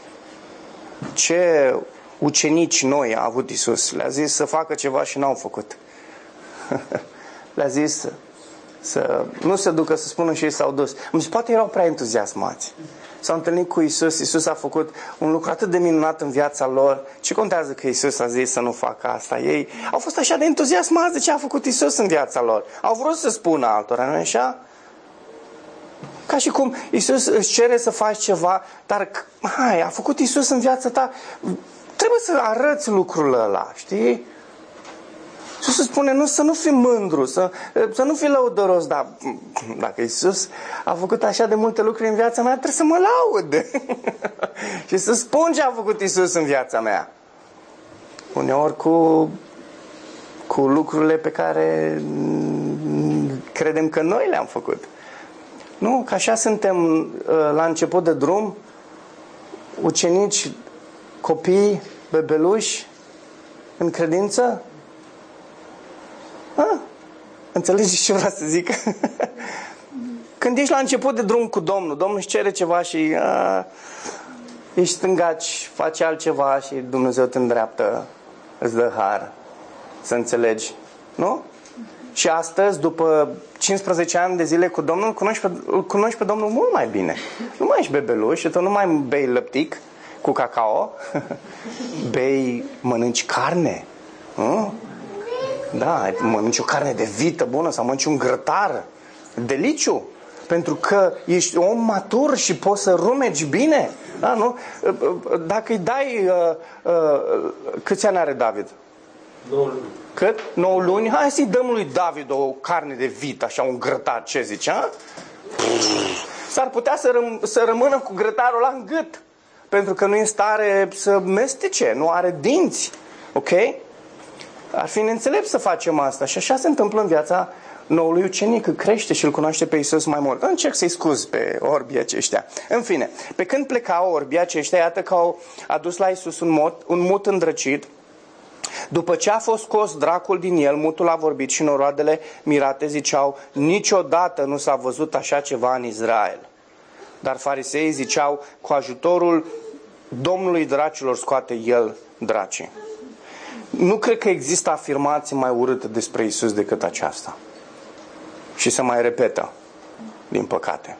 ce ucenici noi a avut Iisus. Le-a zis să facă ceva și n-au făcut. Le-a zis să, să nu se ducă, să spună și ei s-au dus. Îmi zice, poate erau prea entuziasmați. S-au întâlnit cu Iisus, Iisus a făcut un lucru atât de minunat în viața lor. Ce contează că Iisus a zis să nu facă asta? Ei au fost așa de entuziasmați de ce a făcut Iisus în viața lor. Au vrut să spună altora, nu așa? Ca și cum Iisus îți cere să faci ceva, dar hai, a făcut Iisus în viața ta, trebuie să arăți lucrul ăla, știi? Iisus spune nu, să nu fii mândru, să, să nu fii lăudăros, dar dacă Iisus a făcut așa de multe lucruri în viața mea, trebuie să mă laud. Și să spun ce a făcut Iisus în viața mea. Uneori cu, cu lucrurile pe care credem că noi le-am făcut. Nu? Că așa suntem la început de drum, ucenici, copii, bebeluși, în credință. Ah, înțelegeți ce vreau să zic? Când ești la început de drum cu Domnul, Domnul își cere ceva și a, ești stângaci, faci altceva și Dumnezeu te îndreaptă, îți dă har să înțelegi. Nu? Și astăzi, după cincisprezece ani de zile cu Domnul, cunoști pe, îl cunoști pe Domnul mult mai bine. Nu mai ești bebeluș și tu nu mai bei lăptic cu cacao, bei, mănânci carne. Nu? Da, mănânci o carne de vită bună sau mănânci un grătar. Deliciu. Pentru că ești om matur și poți să rumegi bine. Da, nu? Dacă îi dai... Uh, uh, câți ani are David? nouă luni. Cât? nouă luni? Hai să-i dăm lui David o carne de vită, așa un grătar, ce zici, ha? S-ar putea să, răm- să rămână cu grătarul ăla în gât. Pentru că nu e în stare să mestece, nu are dinți. Ok? Ar fi neînțelept să facem asta. Și așa se întâmplă în viața noului ucenic, că crește și îl cunoaște pe Iisus mai mult. Încerc să-i scuz pe orbii aceștia. În fine, pe când plecau orbii aceștia, iată că au adus la Iisus un, mot, un mut îndrăcit. După ce a fost scos dracul din el, mutul a vorbit și noroadele mirate ziceau, niciodată nu s-a văzut așa ceva în Israel. Dar fariseii ziceau, cu ajutorul Domnului dracilor scoate el dracii. Nu cred că există afirmație mai urâtă despre Iisus decât aceasta. Și se mai repetă, din păcate.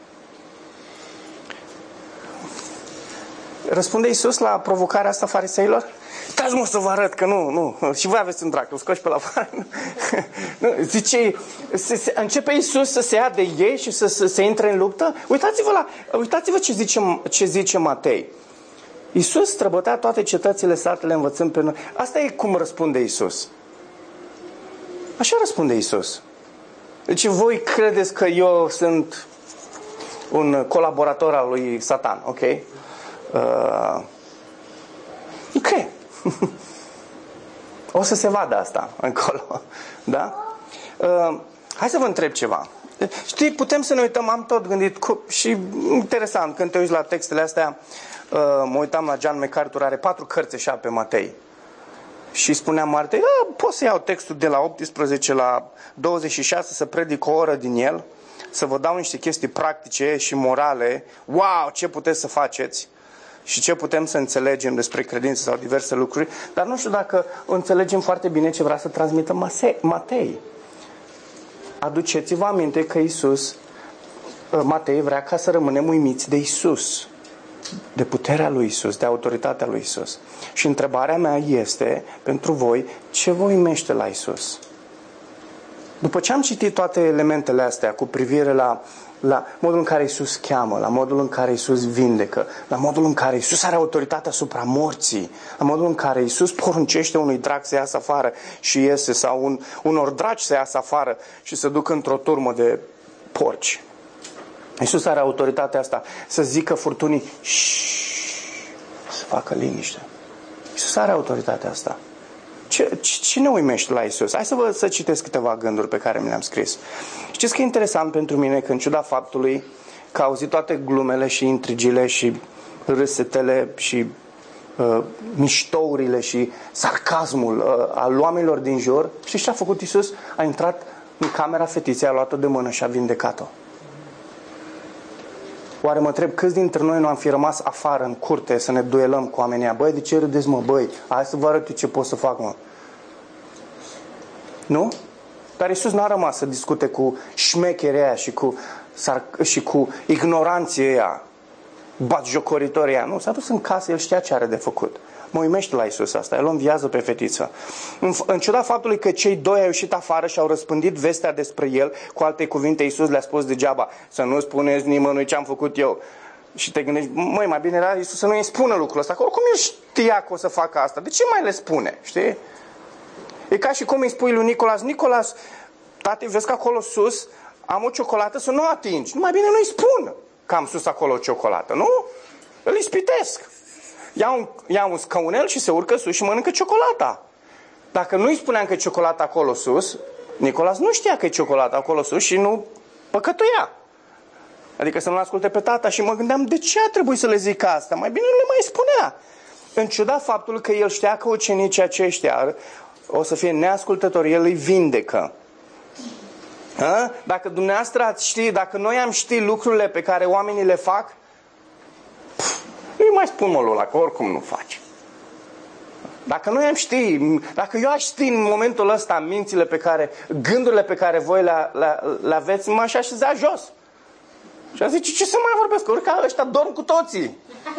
Răspunde Iisus la provocarea asta fariseilor? Stați mă să vă arăt că nu, nu, și voi aveți un drac, îl scoși pe la afară. Zice, se, se, începe Iisus să se ia de ei și să, să, să intre în luptă? Uitați-vă, la, uitați-vă ce, zice, ce zice Matei. Iisus străbătea toate cetățile, satele, învățând pe noi. Asta e cum răspunde Iisus. Așa răspunde Iisus. Deci voi credeți că eu sunt un colaborator al lui Satan, ok? Uh, ok. O să se vadă asta încolo. Da? Uh, hai să vă întreb ceva. Știi, putem să ne uităm, am tot gândit cu, și interesant, când te uiți la textele astea, uh, mă uitam la John MacArthur, are patru cărți așa pe Matei. Și spunea Martei, pot să iau textul de la optsprezece la douăzeci și șase, să predic o oră din el, să vă dau niște chestii practice și morale. Wow, ce puteți să faceți și ce putem să înțelegem despre credință sau diverse lucruri, dar nu știu dacă înțelegem foarte bine ce vrea să transmită Matei. Aduceți-vă aminte că Iisus, Matei vrea ca să rămânem uimiți de Iisus, de puterea lui Iisus, de autoritatea lui Iisus. Și întrebarea mea este pentru voi, ce vă uimește la Iisus? După ce am citit toate elementele astea cu privire la, la modul în care Iisus cheamă, la modul în care Iisus vindecă, la modul în care Iisus are autoritate asupra morții, la modul în care Iisus poruncește unui drac să iasă afară și iese, sau un, unor draci să iasă afară și să ducă într-o turmă de porci. Iisus are autoritatea asta să zică furtunii să facă liniște. Iisus are autoritatea asta. Ce, ce ne uimește la Iisus? Hai să vă să citesc câteva gânduri pe care mi le-am scris. Știți că e interesant pentru mine că în ciuda faptului că auzit toate glumele și intrigile și râsetele și uh, miștourile și sarcasmul uh, al oamenilor din jur, știți ce a făcut Iisus? A intrat în camera fetiței, a luat-o de mână și a vindecat-o. Oare mă întreb câți dintre noi nu am fi rămas afară în curte să ne duelăm cu oamenii ăia? Băi, de ce râdeți, mă, băi? Hai să vă arăt eu ce pot să fac, mă. Nu? Dar Iisus n-a rămas să discute cu șmecherii aia și cu, și cu ignoranții aia, batjocoritorii aia. Nu, s-a dus în casă, el știa ce are de făcut. Mă uimește la Iisus asta, el o înviază pe fetiță. În, în ciuda faptului că cei doi au ieșit afară și au răspândit vestea despre el, cu alte cuvinte, Iisus le-a spus degeaba, să nu spuneți nimănui ce am făcut eu. Și te gândești, măi, mai bine era Iisus să nu îi spună lucrul ăsta, că oricum el știa că o să facă asta, de ce mai le spune, știi? E ca și cum îi spui lui Nicolas, Nicolas, tati, vezi că acolo sus am o ciocolată, să nu o atingi. Nu, mai bine nu-i spun că am sus acolo o ciocolată, nu? Îl ispitesc. Ia un, ia un scaunel și se urcă sus și mănâncă ciocolata. Dacă nu-i spuneam că e ciocolată acolo sus, Nicolas nu știa că e ciocolată acolo sus și nu păcătuia. Adică să nu asculte pe tata și mă gândeam, de ce a trebuit să le zic asta? Mai bine nu le mai spunea. În ciuda faptului că el știa că ucenicii aceștia o să fie neascultători, el îi vindecă. Ha? Dacă dumneavoastră ați ști, dacă noi am ști lucrurile pe care oamenii le fac, nu-i mai spun mă ăla, că oricum nu faci. Dacă noi am ști, dacă eu aș ști în momentul ăsta mințile pe care, gândurile pe care voi le, le, le aveți, m-aș așeza jos. Și a zice, ce să mai vorbesc, că urca ăștia dorm cu toții.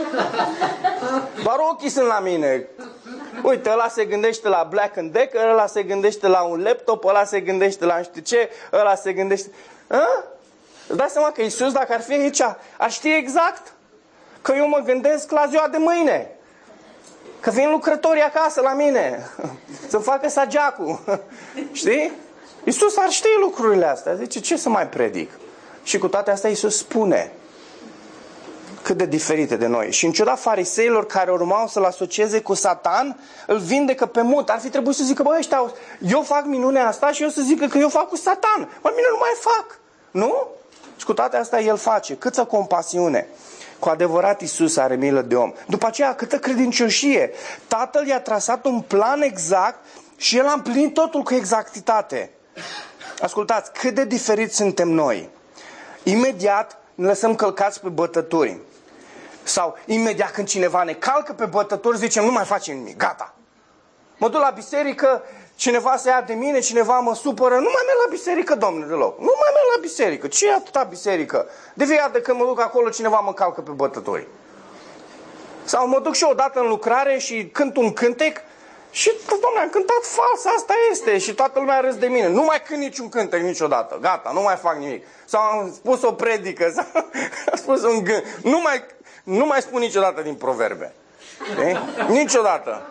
Doar ochii sunt la mine. Uite, ăla se gândește la Black and Decker, ăla se gândește la un laptop, ăla se gândește la nu știu ce, ăla se gândește... A? Îți dai seama că Iisus, dacă ar fi aici, ar ști exact că eu mă gândesc la ziua de mâine. Că vin lucrătorii acasă la mine să-mi facă sageacul. Știi? Iisus ar ști lucrurile astea. Zice, ce să mai predic? Și cu toate astea Iisus spune cât de diferite de noi. Și în ciuda fariseilor care urmau să-l asocieze cu Satan, îl vindecă pe mut. Ar fi trebuit să zică, bă, ăștia, eu fac minunea asta și eu să zică că eu fac cu Satan. Mai bine nu mai fac. Nu? Și cu toate astea el face. Câtă compasiune. Cu adevărat Iisus are milă de om. După aceea, câtă credincioșie. Tatăl i-a trasat un plan exact și el a împlinit totul cu exactitate. Ascultați, cât de diferiți suntem noi. Imediat ne lăsăm călcați pe bătături. Sau imediat când cineva ne calcă pe bătături, zicem, nu mai facem nimic, gata. Mă duc la biserică, cineva se ia de mine, cineva mă supără, nu mai merg la biserică, domnule, deloc. Nu mai merg la biserică. Ce e atâta biserică? De fiecare dată când mă duc acolo, cineva mă calcă pe bătături. Sau mă duc și odată în lucrare și cânt un cântec și, domnule, am cântat fals, asta este. Și toată lumea râs de mine. Nu mai cânt niciun cântec niciodată. Gata, nu mai fac nimic. Sau am spus o predică, sau am spus un gând. Nu mai, nu mai spun niciodată din proverbe. E? Niciodată.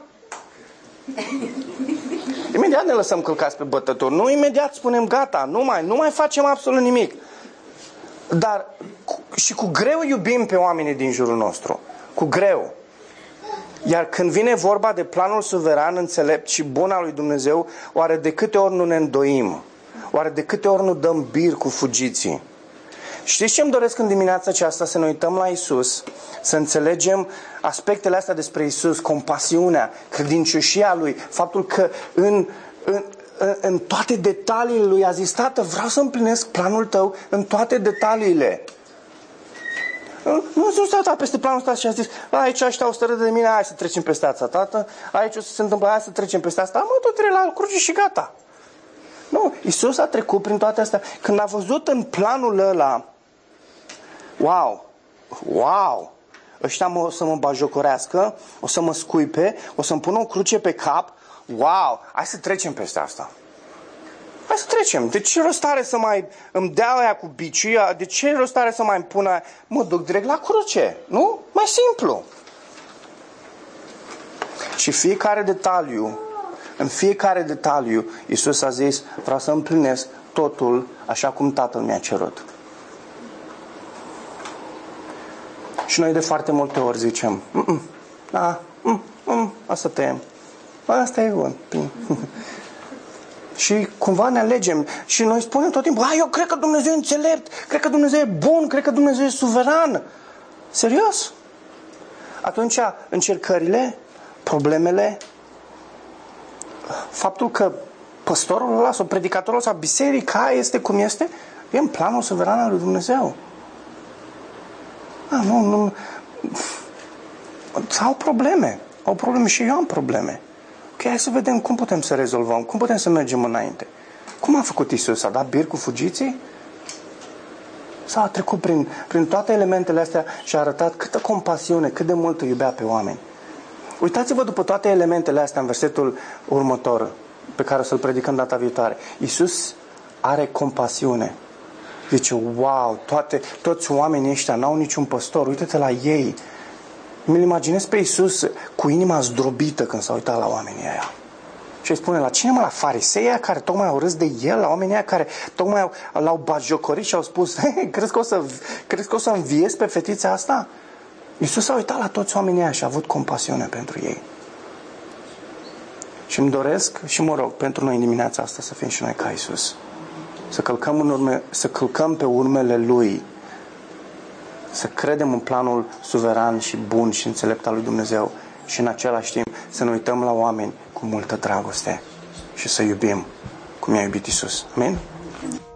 Imediat ne lăsăm călcați pe bătături. Nu imediat spunem gata, nu mai, nu mai facem absolut nimic. Dar cu, și cu greu iubim pe oamenii din jurul nostru. Cu greu. Iar când vine vorba de planul suveran, înțelept și bun al lui Dumnezeu, oare de câte ori nu ne îndoim? Oare de câte ori nu dăm bir cu fugiții? Știți ce îmi doresc în dimineața aceasta? Să ne uităm la Iisus, să înțelegem aspectele astea despre Iisus, compasiunea, credincioșia Lui, faptul că în, în, în, în toate detaliile Lui a zis, Tată, vreau să împlinesc planul Tău în toate detaliile. Nu s-a uitat peste planul ăsta și a zis, aici ăștia au stărât de mine, hai să trecem peste asta, Tată, aici o să se întâmplă, hai să trecem peste asta, mă, tot trec la cruce și gata. Nu, Iisus a trecut prin toate astea. Când a văzut în planul ăla, wow, wow, ăștia mă, o să mă bajocorească, o să mă scuipe, o să-mi pună o cruce pe cap, wow, hai să trecem peste asta. Hai să trecem. De ce rost are să mai îmi dea aia cu biciul? De ce rost are să mai îmi pună aia? Mă duc direct la cruce. Nu? Mai simplu. Și fiecare detaliu, în fiecare detaliu, Iisus a zis, vreau să împlinesc totul așa cum Tatăl mi-a cerut. Și noi de foarte multe ori zicem, mm, da, mm, mm, asta tăiem. Asta e bun. Și cumva ne alegem și noi spunem tot timpul, eu cred că Dumnezeu e înțelept, cred că Dumnezeu e bun, cred că Dumnezeu e suveran. Serios? Atunci încercările, problemele, faptul că păstorul ăla sau predicatorul sau biserica este cum este, e în planul suveran al lui Dumnezeu. Ah, nu, nu. Au probleme, au probleme și eu am probleme. Ok, hai să vedem cum putem să rezolvăm, cum putem să mergem înainte. Cum a făcut Iisus? A dat bir cu fugiții? Sau a trecut prin, prin toate elementele astea și a arătat câtă compasiune, cât de mult îi iubea pe oameni. Uitați-vă după toate elementele astea în versetul următor, pe care o să-l predicăm data viitoare. Iisus are compasiune. Zice, wow, toate, toți oamenii ăștia n-au niciun păstor, uite-te la ei. Mi-l imaginez pe Iisus cu inima zdrobită când s-a uitat la oamenii aia. Și îi spune, la cine mă? La farisei care tocmai au râs de el, la oamenii aia care tocmai l-au batjocorit și au spus, crezi că o să, crezi că o să înviezi pe fetița asta? Iisus s-a uitat la toți oamenii aia și a avut compasiune pentru ei. Și îmi doresc și mă rog pentru noi în dimineața asta să fim și noi ca Iisus. Să călcăm, în urme, să călcăm pe urmele Lui. Să credem în planul suveran și bun și înțelept al lui Dumnezeu. Și în același timp să ne uităm la oameni cu multă dragoste. Și să iubim cum i-a iubit Iisus. Amin?